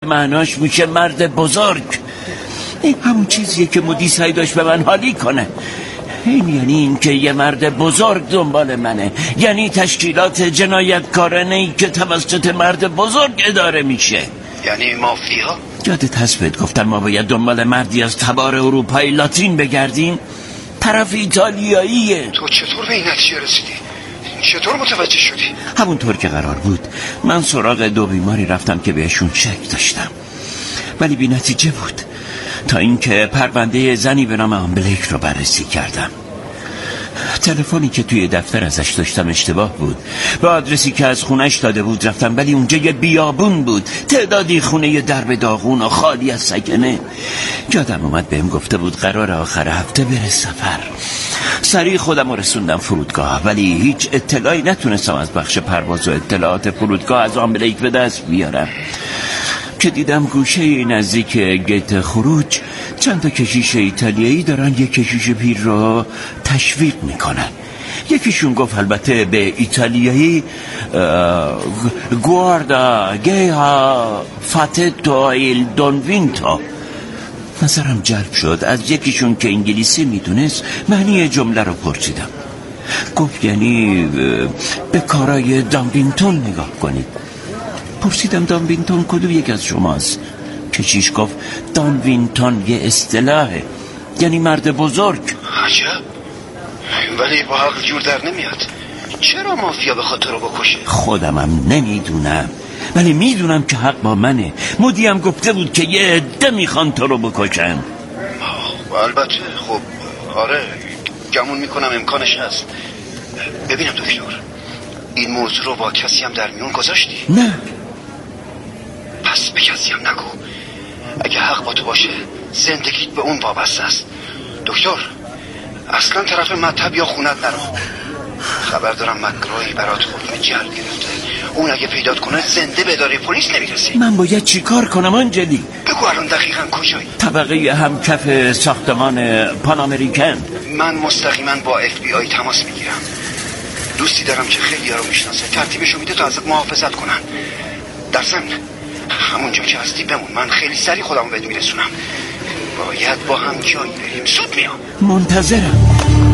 معناش میشه مرد بزرگ. این همون چیزیه که مودی سعی داشت به من حالی کنه. این یعنی این که یه مرد بزرگ دنبال منه، یعنی تشکیلات جنایتکارانه‌ای که توسط مرد بزرگ اداره میشه، یعنی مافیا. یادت هست بهت گفتن ما باید دنبال مردی از تبار اروپای لاتین بگردیم؟ طرف ایتالیاییه. تو چطور به این نتیجه رسیدی؟ چطور متوجه شدی؟ همونطور که قرار بود. من سراغ 2 بیماری رفتم که بهشون شک داشتم، ولی بی نتیجه بود، تا اینکه پرونده زنی به نام آن بلیک رو بررسی کردم. تلفنی که توی دفتر ازش داشتم اشتباه بود. به آدرسی که از خونش داده بود رفتم، ولی اونجا یه بیابون بود، تعدادی خونه درب داغون و خالی از سکنه. یادم اومد بهم گفته بود قرار آخر هفته بره سفر. سریع خودم رسوندم فرودگاه، ولی هیچ اطلاعی نتونستم از بخش پرواز و اطلاعات فرودگاه از آن بلیک به دست بیارم که دیدم گوشه نزدیک گیت خروج چند تا کشیش ایتالیایی دارن یک کشیش پیر رو تشویق میکنن. یکیشون گفت البته به ایتالیایی گواردا گیها فاتتو ایل دون وینتو. نظرم جلب شد. از یکیشون که انگلیسی میدونست معنی جمله رو پرسیدم. گفت یعنی به کارای دانوینتون نگاه کنید. پرسیدم دانوینتون کدوم یک از شماست؟ کشیش گفت دانوینتون یه اصطلاحه، یعنی مرد بزرگ. عجب، ولی با حق جور در نمیاد. چرا مافیا بخواد تو رو بکشه؟ خودمم نمیدونم، ولی میدونم که حق با منه. مودیم گفته بود که یه عده میخوان تو رو بکشن. البته خب آره، گمون میکنم امکانش هست. ببینم دکتر، این موضوع رو با کسی هم در میون گذاشتی؟ نه. پس به کسی هم نگو. اگه حق با تو باشه زندگیت به اون وابسته است. دکتر، اصلا طرف مطب یا خونت نرو. خبر دارم مکرایی برات حکم جلب گرفته. اون اگه پیدات کنه زنده به اداره پلیس نمیرسی. من باید چی کار کنم آنجلی؟ بگو الان دقیقا کجایی؟ طبقه همکف ساختمان پان امریکن. من مستقیما با FBI تماس میگیرم. دوستی دارم که خیلی ها رو میشناسه، ترتیبشو میده تا ازت محافظت کنن. در ضمن همونجا که هستی بمون، من خیلی سریع خودمو بهت میرسونم. باید با هم جایی بریم، زود میام. منتظرم.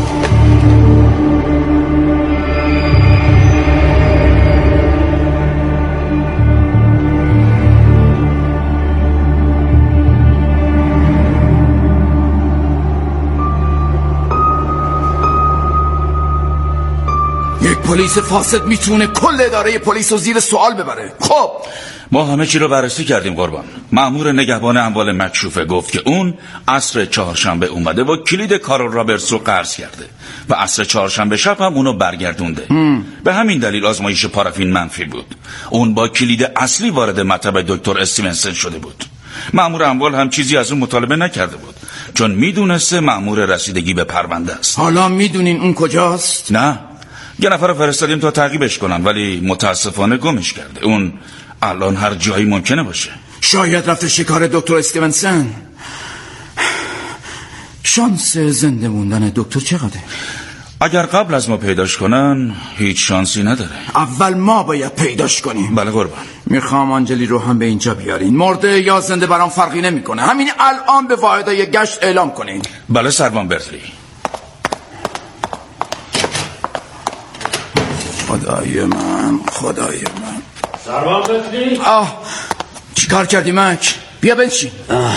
یک پلیس فاسد میتونه کل اداره پلیس رو زیر سوال ببره. خب ما همه چی رو بررسی کردیم قربان. مأمور نگهبان اموال مکشوفه گفت که اون عصر چهارشنبه اومده و کلید کارل رابرتس رو قرض کرده و عصر چهارشنبه شب هم اونو برگردونده. به همین دلیل آزمایش پارافین منفی بود. اون با کلید اصلی وارد مطب دکتر استیونسن شده بود. مأمور اموال هم چیزی از اون مطالبه نکرده بود، چون میدونسته مأمور رسیدگی به پرونده است. حالا میدونین اون کجاست؟ نه، یه نفر رو فرستادیم تا تعقیبش کنن، ولی متاسفانه گمش کرده. اون الان هر جایی ممکنه باشه. شاید رفته شکار دکتر استیونسن. شانس زنده موندن دکتر چقدره؟ اگر قبل از ما پیداش کنن هیچ شانسی نداره. اول ما باید پیداش کنیم. بله قربان. میخوام آنجلی رو هم به اینجا بیارین. مرده یا زنده برام فرقی نمیکنه. همین الان به واحدهای گشت اعلام کنین. بله سروان برتلی. خدای من، خدای من. سروان برتلی؟ چی کار کردی مک؟ بیا بنشین.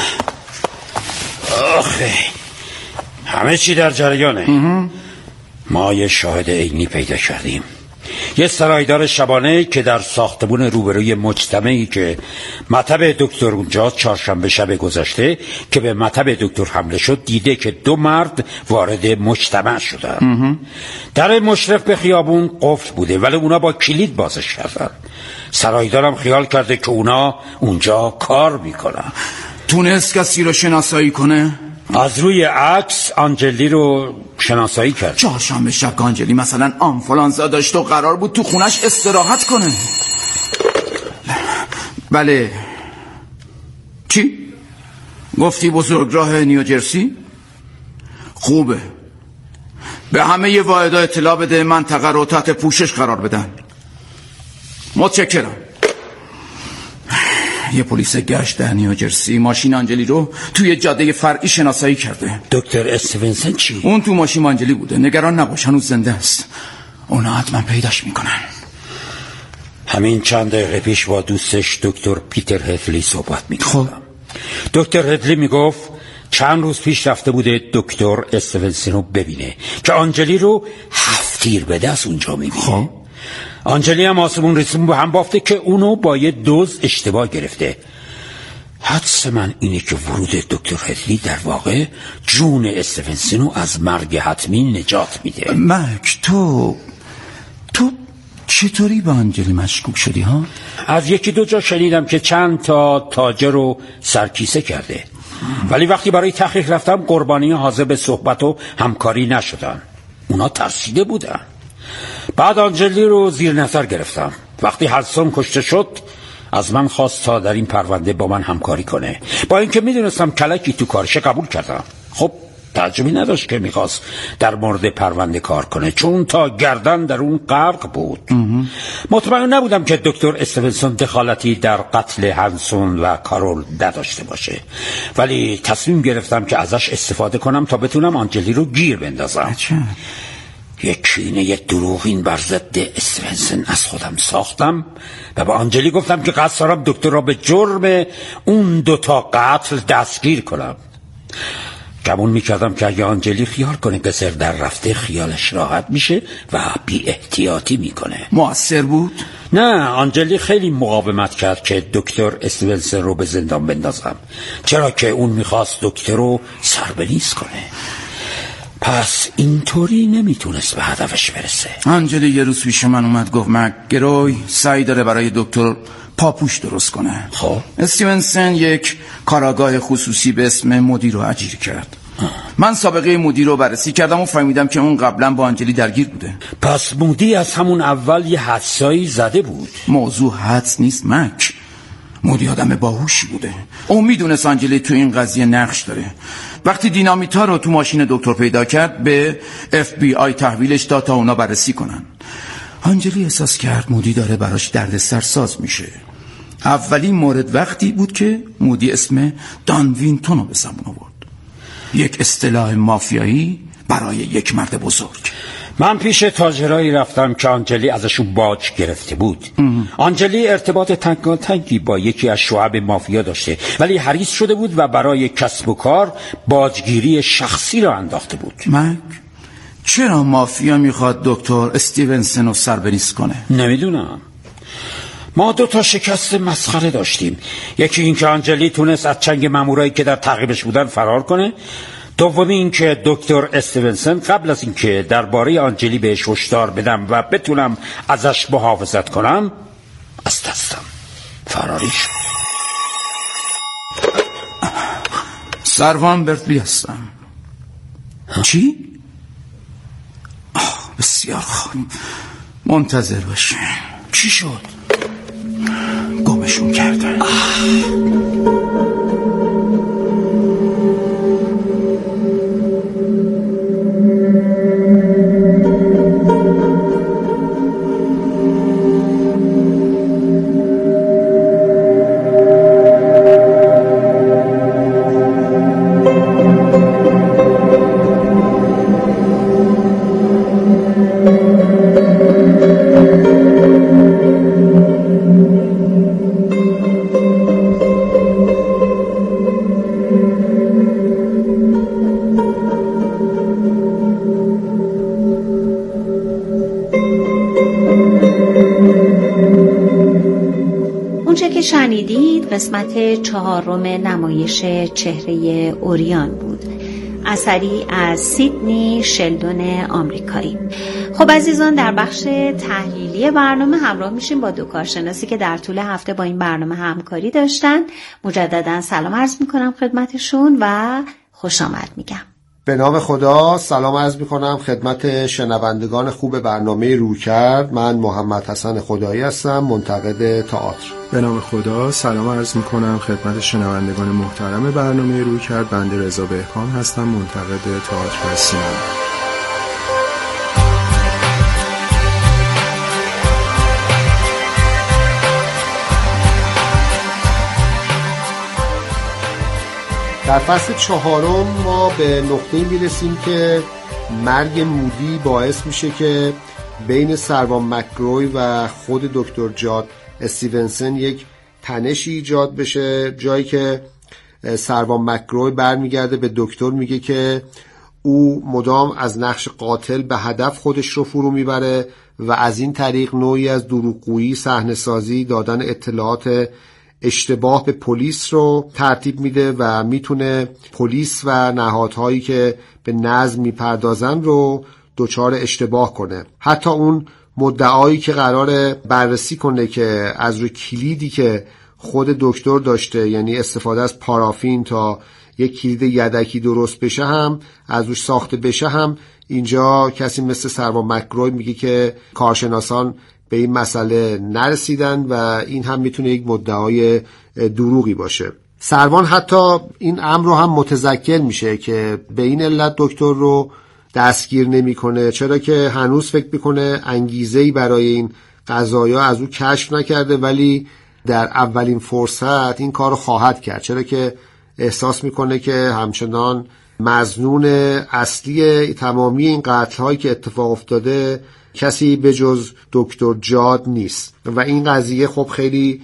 آخه همه چی در جریانه. ما یه شاهد عینی پیدا کردیم. یه سرایدار شبانه که در ساختمون روبروی مجتمعی که مطب دکتر اونجا چهارشنبه شب گذشته که به مطب دکتر حمله شد دیده که 2 مرد وارد مجتمع شدن. در مشرف به خیابون قفل بوده ولی اونا با کلید بازش کردن. سرایدارم خیال کرده که اونا اونجا کار میکنن. تونست کسی رو شناسایی کنه؟ از روی عکس آنجلی رو شناسایی کرد. چهارشنبه شب آنجلی مثلا آنفولانزا داشت و قرار بود تو خونش استراحت کنه. بله. چی؟ گفتی بزرگراه نیوجرسی؟ خوبه. به همه ی واحدها اطلاع بده منطقه رو تحت پوشش قرار بدن. متشکرم. یه پلیس گشت در نیوجرسی ماشین آنجلی رو توی جاده فرعی شناسایی کرده. دکتر استیونسن چی؟ اون تو ماشین آنجلی بوده. نگران نباش، هنوز زنده است. اونا حتما پیداش میکنن. همین چند دقیقه پیش با دوستش دکتر پیتر هدلی صحبت میکردم. خب دکتر هدلی میگفت چند روز پیش رفته بوده دکتر استیونسن رو ببینه که آنجلی رو 7 تیر به دست اونجا میبینه. خب آنجلی هم آسمون رسون به هم بافته که اونو با یه دوز اشتباه گرفته. حدس من اینه که ورود دکتر هدلی در واقع جون استیونسن رو از مرگ حتمی نجات میده. مک تو چطوری به آنجلی مشکوک شدی ها؟ از یکی دو جا شنیدم که چند تا تاجر رو سرکیسه کرده، ولی وقتی برای تحقیق رفتم قربانی حاضر به صحبت و همکاری نشدن. اونا ترسیده بودن. بعد آنجلی رو زیر نظر گرفتم. وقتی هدسون کشته شد از من خواست تا در این پرونده با من همکاری کنه. با اینکه میدونستم کلکی تو کارشه قبول کردم. خب تعجبی نداشت که میخواست در مورد پرونده کار کنه، چون تا گردن در اون غرق بود. مطمئن نبودم که دکتر استیونسن دخالتی در قتل هنسون و کارول نداشته باشه، ولی تصمیم گرفتم که ازش استفاده کنم تا بتونم آنجلی رو گیر بندازم. یک کینه دروغین بر ضد استیونسن از خودم ساختم و به آنجلی گفتم که قصد دارم دکتر را به جرم اون 2 قتل دستگیر کنم. گمون میکردم که اگه آنجلی خیال کنه که سر در رفته خیالش راحت میشه و بی احتیاطی میکنه. مؤثر بود؟ نه، آنجلی خیلی مقاومت کرد که دکتر استیونسن رو به زندان بندازم، چرا که اون میخواست دکتر رو سربریز کنه. پس اینطوری نمیتونست به هدفش برسه. آنجلی یه روز پیش من اومد گفت مکگروی سعی داره برای دکتر پاپوش درست کنه. خب استیونسن یک کاراگاه خصوصی به اسم مودی رو اجیر کرد. من سابقه مودی رو بررسی کردم و فهمیدم که اون قبلا با آنجلی درگیر بوده. پس مودی از همون اول یه حدسایی زده بود. موضوع حدس نیست مک. مودی آدم باهوشی بوده. اون میدونست آنجلی تو این قضیه نقش داره. وقتی دینامیتا رو تو ماشین دکتر پیدا کرد به FBI تحویلش داد تا اونا بررسی کنن. آنجلی احساس کرد مودی داره براش دردسر ساز میشه. اولین مورد وقتی بود که مودی اسم دان وینتون رو به زبون آورد. یک اصطلاح مافیایی برای یک مرد بزرگ. من پیش تاجرایی رفتم که آنجلی ازشون باج گرفته بود. آنجلی ارتباط تنگی با یکی از شعب مافیا داشته، ولی حریص شده بود و برای کسب و کار باجگیری شخصی را انداخته بود. مک چرا مافیا میخواد دکتر استیونسن رو سربریز کنه؟ نمیدونم. ما 2 شکست مسخره داشتیم. یکی این که آنجلی تونست از چنگ مامورایی که در تعقیبش بودن فرار کنه. دومی این که دکتر استیونسن قبل از اینکه درباره آنجلی بهش هشدار بدم و بتونم ازش محافظت کنم از دستم فراری شد. سروان برتلی هستم. چی؟ بسیار خوب، منتظر باشه. چی شد؟ گمشون کردن. شنیدید قسمت 4 نمایش چهره اوریان بود، اثری از سیدنی شلدون آمریکایی. خب عزیزان، در بخش تحلیلی برنامه همراه میشیم با 2 کارشناسی که در طول هفته با این برنامه همکاری داشتن. مجددا سلام عرض میکنم خدمتشون و خوش آمد میگم. به نام خدا سلام عرض میکنم خدمت شنوندگان خوب برنامه رویکرد. من محمد حسن خدایی هستم، منتقد تئاتر. به نام خدا سلام عرض میکنم خدمت شنوندگان محترم برنامه رویکرد. بنده رضا بهکام هستم، منتقد تئاتر و سینما. در فصل 4 ما به نقطه‌ای میرسیم که مرگ مودی باعث میشه که بین سروان مک‌گروی و خود دکتر جاد استیونسن یک تنشی ایجاد بشه، جایی که سروان مک‌گروی برمیگرده به دکتر میگه که او مدام از نقش قاتل به هدف خودش رو فرو میبره و از این طریق نوعی از دروغگویی، صحنه‌سازی، دادن اطلاعات اشتباه به پلیس رو ترتیب میده و میتونه پلیس و نهادهایی که به نظم میپردازن رو دچار اشتباه کنه. حتی اون مدعایی که قراره بررسی کنه که از روی کلیدی که خود دکتر داشته، یعنی استفاده از پارافین تا یک کلید یدکی درست بشه هم از روش ساخته بشه هم، اینجا کسی مثل سروان مک‌گروی میگه که کارشناسان به این مسئله نرسیدن و این هم میتونه یک مدعای دروغی باشه. سروان حتی این امر رو هم متذکر میشه که به این علت دکتر رو دستگیر نمیکنه، چرا که هنوز فکر میکنه انگیزه‌ای برای این قضایا از او کشف نکرده، ولی در اولین فرصت این کار رو خواهد کرد، چرا که احساس میکنه که همچنان مظنون اصلی تمامی این قتل‌هایی که اتفاق افتاده کسی به جز دکتر جاد نیست و این قضیه خب خیلی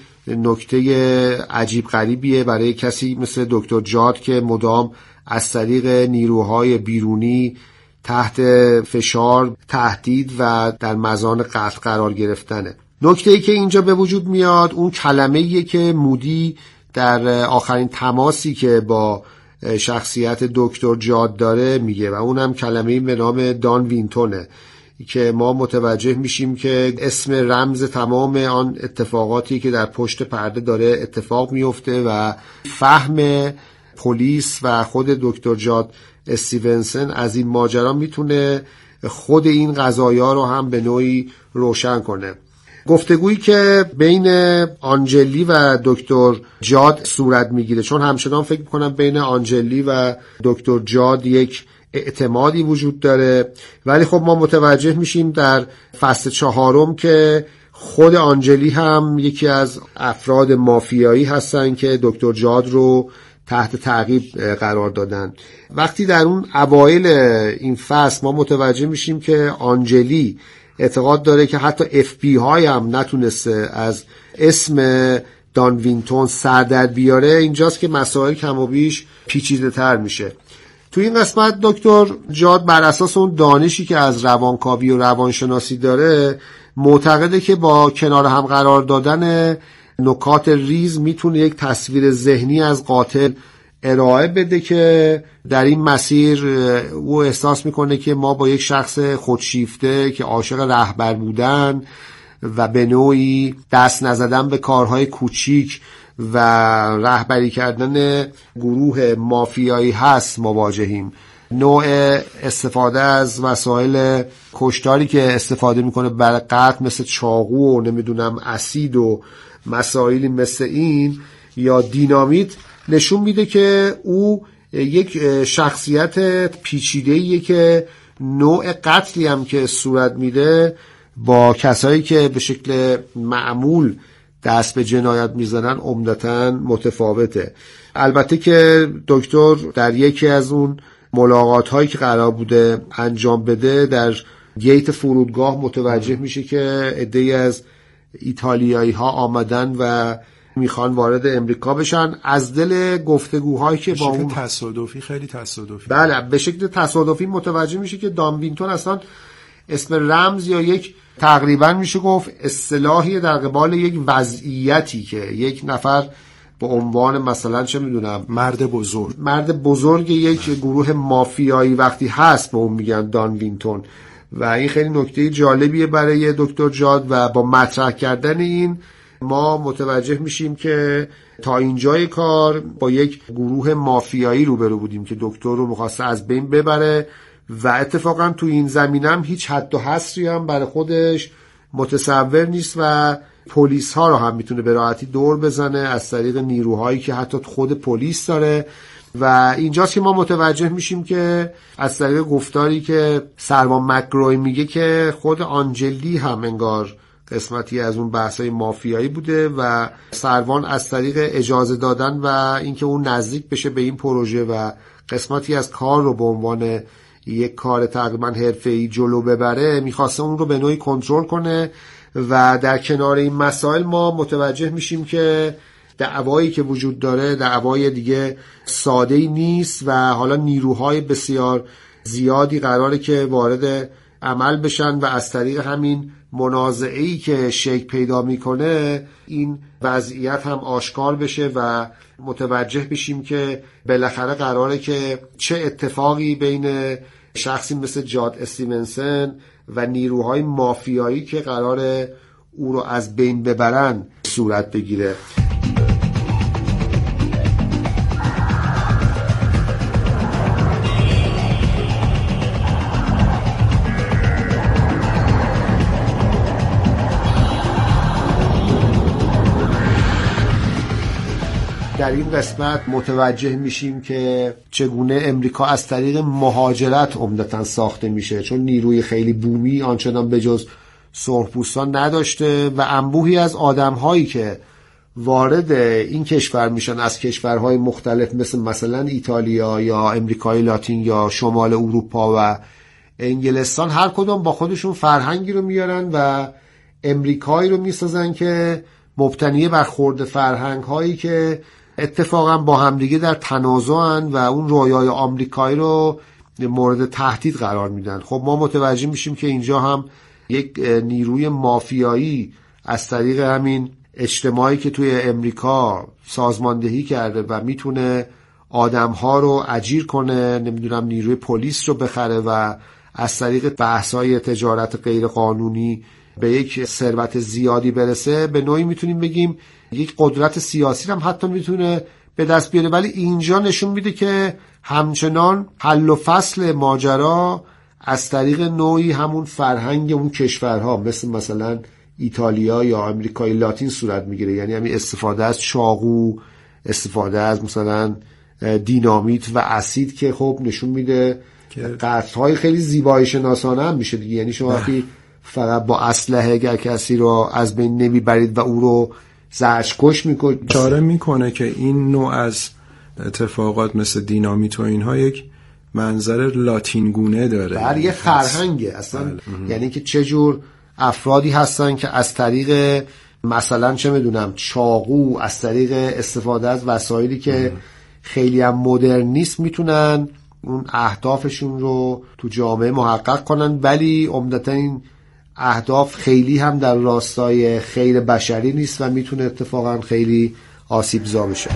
نکته عجیب غریبیه برای کسی مثل دکتر جاد که مدام از طریق نیروهای بیرونی تحت فشار، تهدید و در مزان قتل قرار گرفتنه. نکته‌ای که اینجا به وجود میاد اون کلمه‌ایه که مودی در آخرین تماسی که با شخصیت دکتر جاد داره میگه و اونم کلمه‌ای به نام دان وینتونه که ما متوجه میشیم که اسم رمز تمام آن اتفاقاتی که در پشت پرده داره اتفاق میفته و فهم پلیس و خود دکتر جاد استیونسن از این ماجرا میتونه خود این قضایا رو هم به نوعی روشن کنه. گفتگویی که بین آنجلی و دکتر جاد صورت میگیره، چون همچنان فکر میکنم بین آنجلی و دکتر جاد یک اعتمادی وجود داره، ولی خب ما متوجه میشیم در فصل 4 که خود آنجلی هم یکی از افراد مافیایی هستن که دکتر جاد رو تحت تعقیب قرار دادن. وقتی در اون اوایل این فصل ما متوجه میشیم که آنجلی اعتقاد داره که حتی FBI هم نتونسته از اسم دان وینتون سر در بیاره، اینجاست که مسائل کم و بیش پیچیده تر میشه. تو این قسمت دکتر جاد بر اساس اون دانشی که از روانکاوی و روانشناسی داره معتقده که با کنار هم قرار دادن نکات ریز میتونه یک تصویر ذهنی از قاتل ارائه بده که در این مسیر او احساس میکنه که ما با یک شخص خودشیفته که عاشق رهبر بودن و به نوعی دست نزدن به کارهای کوچیک و رهبری کردن گروه مافیایی هست مواجهیم. نوع استفاده از وسایل کشتاری که استفاده میکنه برای قتل مثل چاقو و نمیدونم اسید و مسائلی مثل این یا دینامیت نشون میده که او یک شخصیت پیچیده‌ایه که نوع قتلی هم که صورت میده با کسایی که به شکل معمول دست به جنایت میزنن عمدتاً متفاوته. البته که دکتر در یکی از اون ملاقات هایی که قرار بوده انجام بده در گیت فرودگاه متوجه میشه که عده‌ای از ایتالیایی ها آمدن و میخوان وارد امریکا بشن. از دل گفتگوهایی که با اون تصادفی، خیلی تصادفی، بله به شکل تصادفی متوجه میشه که دان وینتون اصلا اسم رمز یا یک تقریبا میشه گفت اصطلاحی در قبال یک وضعیتی که یک نفر به عنوان مثلا چه میدونم مرد بزرگ یک گروه مافیایی وقتی هست به اون میگن دان وینتون و این خیلی نکته جالبیه برای دکتر جاد و با مطرح کردن این ما متوجه میشیم که تا اینجای کار با یک گروه مافیایی روبرو بودیم که دکتر رو می‌خواسته از بین ببره و اتفاقا تو این زمینه هم هیچ حد و حصری هم برای خودش متصور نیست و پلیس ها رو هم میتونه به راحتی دور بزنه از طریق نیروهایی که حتی خود پلیس داره و اینجاست که ما متوجه میشیم که از طریق گفتاری که سروان مک‌گروی میگه که خود آنجلی هم انگار قسمتی از اون بحثای مافیایی بوده و سروان از طریق اجازه دادن و اینکه اون نزدیک بشه به این پروژه و قسمتی از کار رو به عنوان یک کار تقریبا حرفه‌ای جلو ببره، میخواسته اون رو به نوعی کنترل کنه و در کنار این مسائل ما متوجه میشیم که دعوایی که وجود داره دعوای دیگه ساده‌ای نیست و حالا نیروهای بسیار زیادی قراره که وارد عمل بشن و از طریق همین منازعه‌ای که شکل پیدا میکنه این وضعیت هم آشکار بشه و متوجه بشیم که بالاخره قراره که چه اتفاقی بین شخصی مثل جاد استیونسن و نیروهای مافیایی که قراره او رو از بین ببرن صورت بگیره. در این قسمت متوجه میشیم که چگونه امریکا از طریق مهاجرت عمدتاً ساخته میشه، چون نیروی خیلی بومی آنچنان به جز سرخپوستان نداشته و انبوهی از آدم‌هایی که وارد این کشور میشن از کشورهای مختلف مثلا ایتالیا یا امریکای لاتین یا شمال اروپا و انگلستان، هر کدوم با خودشون فرهنگی رو میارن و امریکایی رو میسازن که مبتنی بر خورد فرهنگ‌هایی که اتفاقا با همدیگه در تنازعن و اون رویای آمریکایی رو مورد تهدید قرار میدن. خب ما متوجه میشیم که اینجا هم یک نیروی مافیایی از طریق همین اجتماعی که توی امریکا سازماندهی کرده و میتونه آدمها رو اجیر کنه، نمیدونم نیروی پلیس رو بخره و از طریق بحث‌های تجارت غیر قانونی به یک ثروت زیادی برسه، به نوعی میتونیم بگیم یک قدرت سیاسی هم حتی میتونه به دست بیاره. ولی اینجا نشون میده که همچنان حل و فصل ماجرا از طریق نوعی همون فرهنگ اون کشورها مثلا ایتالیا یا امریکای لاتین صورت میگیره، یعنی همین استفاده از چاقو، استفاده از مثلا دینامیت و اسید که خب نشون میده قتل‌های خیلی زیبایی شناسانه هم میشه دیگه. یعنی شما وقتی فقط با اسلحه اگر کسی رو از بین نمیبرید و او رو زجرکش میکنید، چاره میکنه که این نوع از اتفاقات مثل دینامیت و اینها یک منظر لاتینگونه داره، بله یه فرهنگه اصلا. یعنی که چه جور افرادی هستن که از طریق مثلا چه میدونم چاقو، از طریق استفاده از وسایلی که خیلی هم مدرن نیست میتونن اون اهدافشون رو تو جامعه محقق کنن، ولی عمدتاً این اهداف خیلی هم در راستای خیر بشری نیست و میتونه اتفاقا خیلی آسیبزا بشه.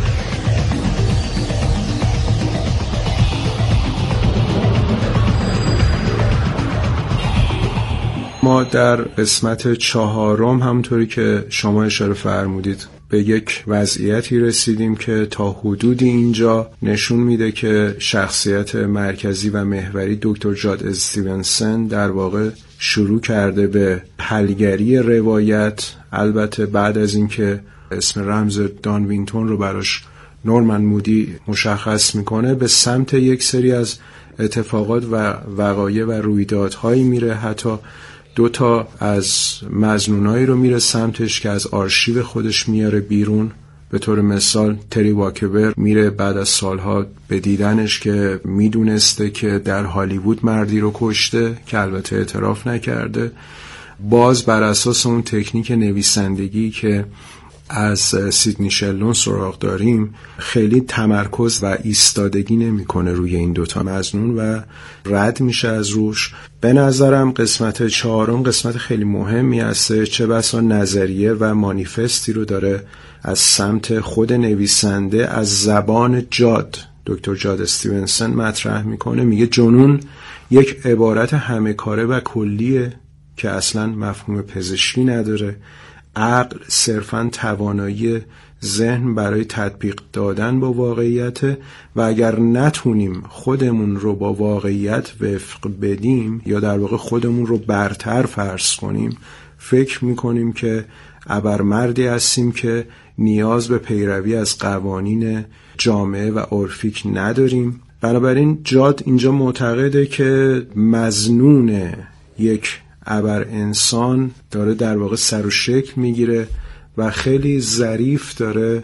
ما در قسمت 4 همونطوری که شما اشاره فرمودید به یک وضعیتی رسیدیم که تا حدودی اینجا نشون میده که شخصیت مرکزی و محوری دکتر جاد استیونسن در واقع شروع کرده به حلگری روایت، البته بعد از اینکه اسم رمز دان وینتون رو براش نورمن مودی مشخص میکنه به سمت یک سری از اتفاقات و وقایع و رویدادهایی میره. حتی 2 از مظنونایی رو میره سمتش که از آرشیو خودش میاره بیرون. به طور مثال تری واکبر میره بعد از سالها به دیدنش که میدونسته که در هالیوود مردی رو کشته که البته اعتراف نکرده. باز بر اساس اون تکنیک نویسندگی که از سیدنی شلدون سراغ داریم خیلی تمرکز و ایستادگی نمیکنه روی این 2 مظنون و رد میشه از روش. به نظرم قسمت 4 قسمت خیلی مهمی هست، چه بسا نظریه و مانیفستی رو داره از سمت خود نویسنده از زبان جاد، دکتر جاد استیونسن مطرح میکنه. میگه جنون یک عبارت همه کاره و کلیه که اصلا مفهوم پزشکی نداره. عقل صرفاً توانایی ذهن برای تطبیق دادن با واقعیت و اگر نتونیم خودمون رو با واقعیت وفق بدیم یا در واقع خودمون رو برتر فرض کنیم، فکر میکنیم که ابرمردی هستیم که نیاز به پیروی از قوانین جامعه و عرفیک نداریم. بنابراین جاد اینجا معتقده که مظنون یک ابر انسان داره در واقع سر و شکل میگیره و خیلی ظریف داره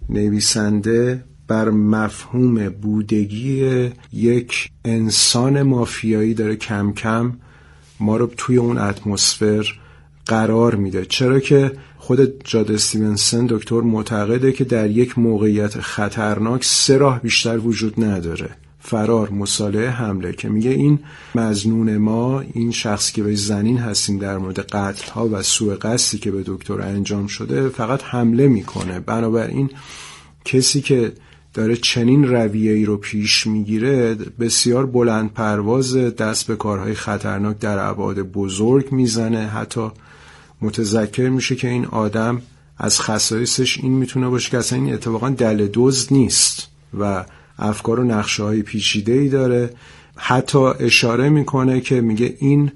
نویسنده بر مفهوم بودگی یک انسان مافیایی داره کم کم ما رو توی اون اتمسفر قرار میده. چرا که خود جاد استیونسن دکتر معتقده که در یک موقعیت خطرناک 3 راه بیشتر وجود نداره: فرار، مصالحه، حمله. که میگه این مظنون ما، این شخصی که به زنین هستیم در مورد قتل ها و سوء قصدی که به دکتر انجام شده فقط حمله میکنه. بنابراین کسی که داره چنین رویه‌ای رو پیش میگیره بسیار بلند پرواز، دست به کارهای خطرناک در ابعاد بزرگ میزنه. حتی متذکر میشه که این آدم از خصایصش این میتونه باشه که اصلا این اتفاقا دل دزد نیست و افکار و نقشه‌های پیچیده‌ای داره. حتی اشاره میکنه که میگه این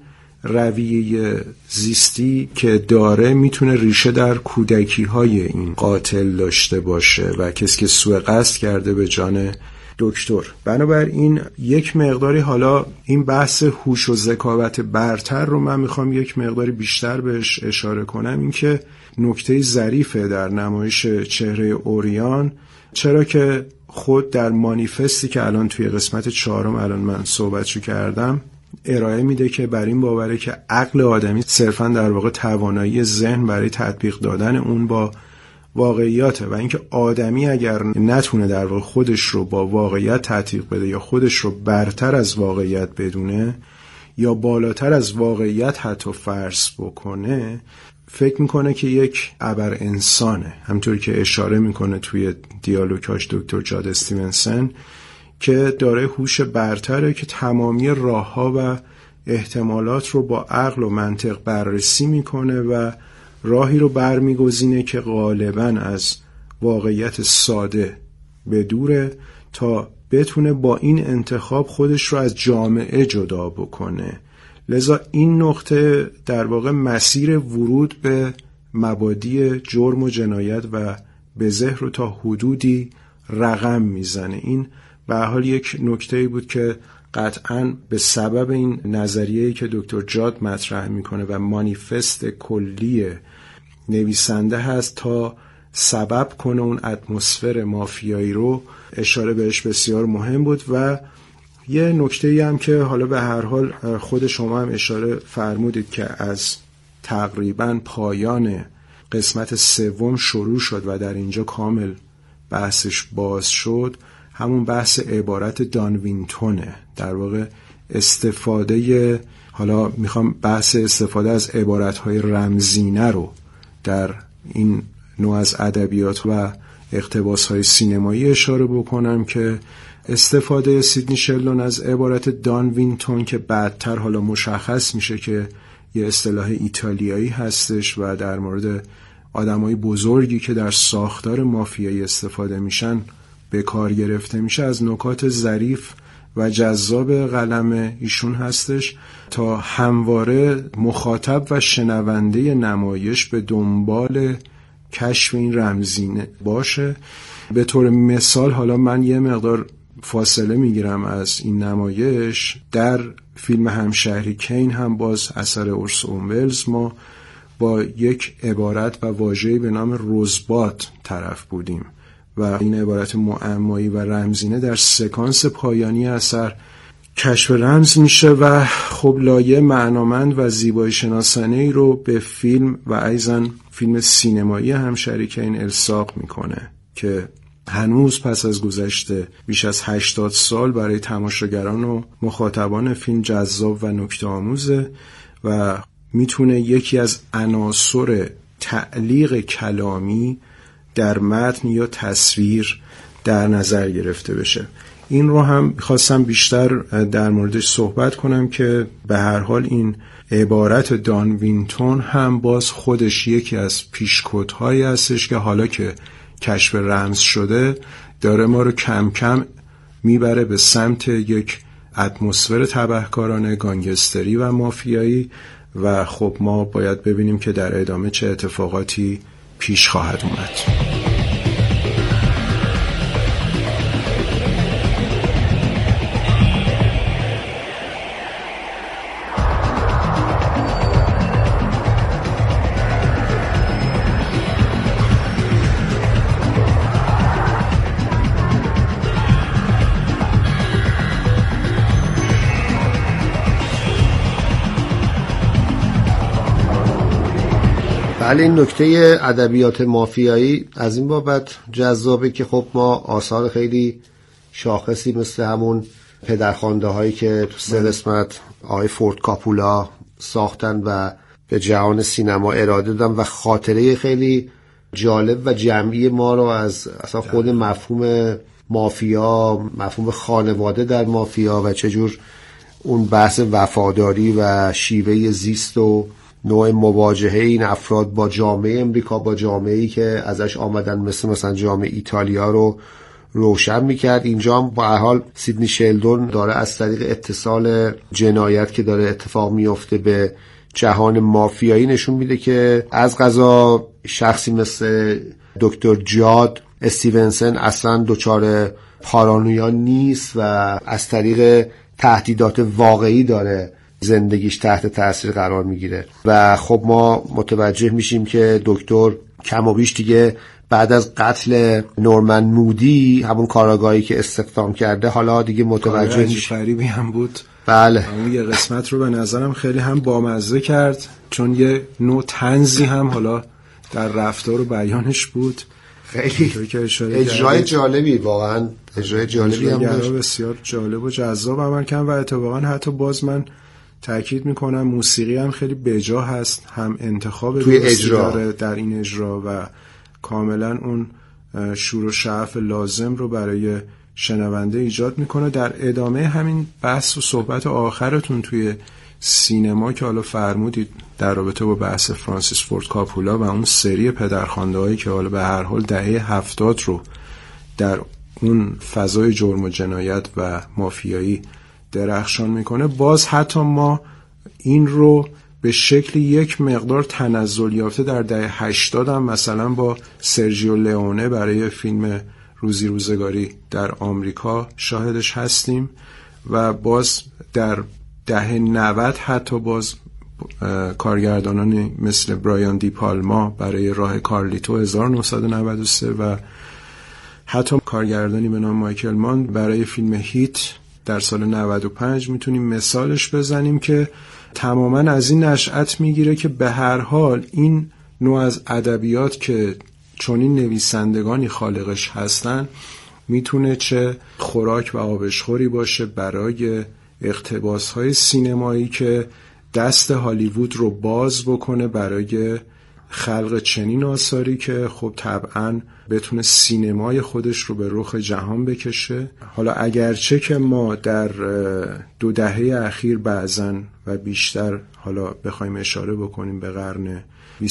رویه زیستی که داره میتونه ریشه در کودکی‌های این قاتل داشته باشه و کسی که سوء قصد کرده به جان دکتر. بنابراین یک مقداری حالا این بحث هوش و ذکاوت برتر رو من میخوام یک مقداری بیشتر بهش اشاره کنم. این که نکته ظریفه در نمایش چهره اوریان، چرا که خود در مانیفستی که الان توی قسمت 4 الان من صحبتشو کردم ارائه میده که بر این باوره که عقل آدمی صرفا در واقع توانایی ذهن برای تطبیق دادن اون با واقعیاته و اینکه آدمی اگر نتونه در واقع خودش رو با واقعیت تطبیق بده یا خودش رو برتر از واقعیت بدونه یا بالاتر از واقعیت حتی فرض بکنه، فکر میکنه که یک ابر انسانه. همطوری که اشاره میکنه توی دیالوگاش دکتر جاد استیونسن که داره هوش برتره که تمامی راه‌ها و احتمالات رو با عقل و منطق بررسی میکنه و راهی رو برمیگزینه که غالباً از واقعیت ساده به دوره تا بتونه با این انتخاب خودش رو از جامعه جدا بکنه. لذا این نقطه در واقع مسیر ورود به مبادی جرم و جنایت و بزه رو تا حدودی رقم میزنه. این به هر حال یک نکته‌ای بود که قطعاً به سبب این نظریه‌ای که دکتر جاد مطرح میکنه و مانیفست کلی نویسنده هست تا سبب کنه اون اتمسفر مافیایی رو، اشاره بهش بسیار مهم بود. و یه نکته‌ای هم که حالا به هر حال خود شما هم اشاره فرمودید که از تقریباً پایان قسمت 3 شروع شد و در اینجا کامل بحثش باز شد، همون بحث عبارت دانوینتونه. در واقع استفاده، حالا میخوام بحث استفاده از عبارتهای رمزینه رو در این نوع از ادبیات و اقتباسهای سینمایی اشاره بکنم که استفاده سیدنی شلدون از عبارت دانوینتون که بعدتر حالا مشخص میشه که یه اصطلاح ایتالیایی هستش و در مورد آدمای بزرگی که در ساختار مافیایی استفاده میشن به کار گرفته میشه، از نکات ظریف و جذاب قلم ایشون هستش تا همواره مخاطب و شنونده نمایش به دنبال کشف این رمزینه باشه. به طور مثال حالا من یه مقدار فاصله میگیرم از این نمایش. در فیلم همشهری کین هم باز اثر اورسون ولز ما با یک عبارت و واژه‌ای به نام روزباد طرف بودیم و این عبارت معمایی و رمزینه در سکانس پایانی اثر کشف رمز میشه و خب لایه معنامند و زیبایی شناسانه‌ای رو به فیلم و ایضاً فیلم سینمایی همشهری کین الصاق میکنه که هنوز پس از گذشته بیش از 80 سال برای تماشاگران و مخاطبان فیلم جذاب و نکته آموزه و میتونه یکی از عناصر تعلیق کلامی در متن یا تصویر در نظر گرفته بشه. این رو هم خواستم بیشتر در موردش صحبت کنم که به هر حال این عبارت دانوینتون هم باز خودش یکی از پیشکدهایی هستش که حالا که کشف رمز شده داره ما رو کم کم میبره به سمت یک اتمسفر تبهکارانه، گانگستری و مافیایی و خب ما باید ببینیم که در ادامه چه اتفاقاتی پیش خواهد اومد. بله، این نکته ادبیات مافیایی از این بابت جذابه که خب ما آثار خیلی شاخصی مثل همون پدرخوانده هایی که تو 3 قسمت آقای فورد کاپولا ساختن و به جهان سینما ارائه دادن و خاطره خیلی جالب و جمعی ما رو از اصلا خود مفهوم مافیا، مفهوم خانواده در مافیا و چجور اون بحث وفاداری و شیوه زیست و نوع مواجهه این افراد با جامعه امریکا، با جامعه‌ای که ازش آمدن مثلا جامعه ایتالیا رو روشن میکرد. اینجا هم با حال سیدنی شلدون داره از طریق اتصال جنایت که داره اتفاق میفته به جهان مافیایی نشون میده که از قضا شخصی مثل دکتر جاد استیونسن اصلا دچار پارانویا نیست و از طریق تهدیدات واقعی داره زندگیش تحت تاثیر قرار میگیره و خب ما متوجه میشیم که دکتر کم و بیش دیگه بعد از قتل نورمن مودی، همون کاراگاهی که استخدام کرده، حالا دیگه متوجه میشه. فریبی هم بود. بله. اون یه قسمت رو به نظرم خیلی هم بامزه کرد، چون یه نوع طنزی هم حالا در رفتار و بیانش بود. خیلی اجرای جالبی، واقعا اجرای جالبی هم داشت. بسیار جالب و جذاب عمل کرد و اتفاقا حتی باز من تأکید میکنم موسیقی هم خیلی بجا هست، هم انتخاب توی اجرا داره در این اجرا و کاملا اون شور و شعف لازم رو برای شنونده ایجاد میکنه. در ادامه همین بحث و صحبت آخرتون توی سینما که حالا فرمودید در رابطه با بحث فرانسیس فورد کاپولا و اون سری پدرخوانده هایی که حالا به هر حال دهه 70 رو در اون فضای جرم و جنایت و مافیایی درخشان میکنه، باز حتی ما این رو به شکل یک مقدار تنزل یافته در دهه 80 هم مثلا با سرژیو لئونه برای فیلم روزی روزگاری در آمریکا شاهدش هستیم و باز در دهه 90 حتی باز کارگردانانی مثل برایان دی پالما برای راه کارلیتو 1993 و حتی کارگردانی به نام مایکل مان برای فیلم هیت در سال 95 میتونیم مثالش بزنیم که تماما از این نشأت میگیره که به هر حال این نوع از ادبیات که چنین نویسندگانی خالقش هستن میتونه چه خوراک و آبشخوری باشه برای اقتباس‌های سینمایی که دست هالیوود رو باز بکنه برای خلق چنین آثاری که خب طبعاً بتونه سینمای خودش رو به رخ جهان بکشه. حالا اگرچه که ما در 2 دهه اخیر بعضن و بیشتر حالا بخوایم اشاره بکنیم به قرن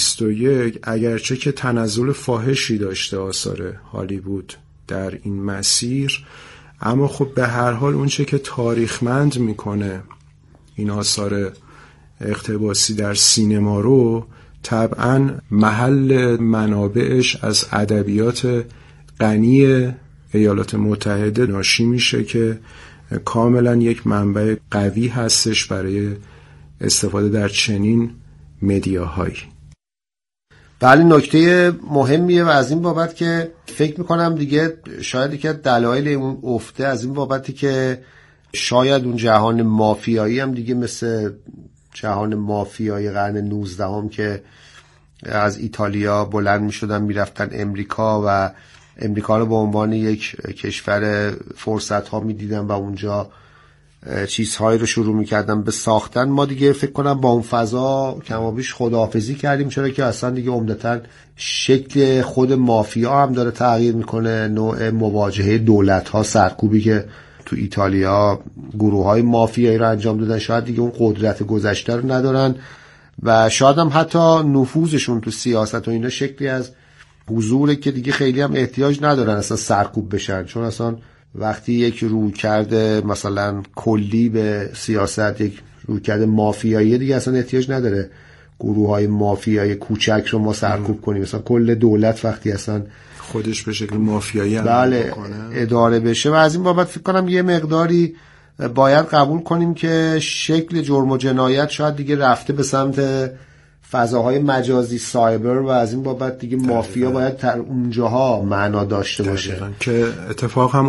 21، اگرچه که تنزل فاحشی داشته آثار هالیوود در این مسیر، اما خب به هر حال اونچه که تاریخمند میکنه این آثار اقتباسی در سینما رو طبعاً محل منابعش از ادبیات غنی ایالات متحده ناشی میشه که کاملا یک منبع قوی هستش برای استفاده در چنین مدیاهایی. بله، نکته مهمیه و از این بابت که فکر میکنم دیگه شاید که دلایل اون افته از این بابتی که شاید اون جهان مافیایی هم دیگه مثل جهان مافیایی قرن 19 هم که از ایتالیا بلند می شدن می رفتن امریکا و امریکا رو به عنوان یک کشور فرصت ها می دیدن و اونجا چیزهایی رو شروع می کردن به ساختن. ما دیگه فکر کنم با اون فضا کمابیش خداحافظی کردیم، چرا که اصلا دیگه عمدتاً شکل خود مافیا هم داره تغییر میکنه، نوع مواجهه دولت ها، سرکوبی که تو ایتالیا گروه های مافیایی رو انجام دادن شاید دیگه اون قدرت گذشته رو ندارن و شاید هم حتی نفوذشون تو سیاست و اینا شکلی از حضوره که دیگه خیلی هم احتیاج ندارن اصلا سرکوب بشن، چون اصلا وقتی یک رویکرد مثلا کلی به سیاست، یک رویکرد مافیایی دیگه اصلا احتیاج نداره گروه های مافیایی کوچک رو ما سرکوب کنیم. مثلا کل دولت وقتی اصلا خودش به شکل مافیایی بله اداره بشه و از این بابت فکر کنم یه مقداری باید قبول کنیم که شکل جرم و جنایت شاید دیگه رفته به سمت فضاهای مجازی، سایبر، و از این بابت دیگه مافیا باید در اونجاها معنا داشته باشه که اتفاق هم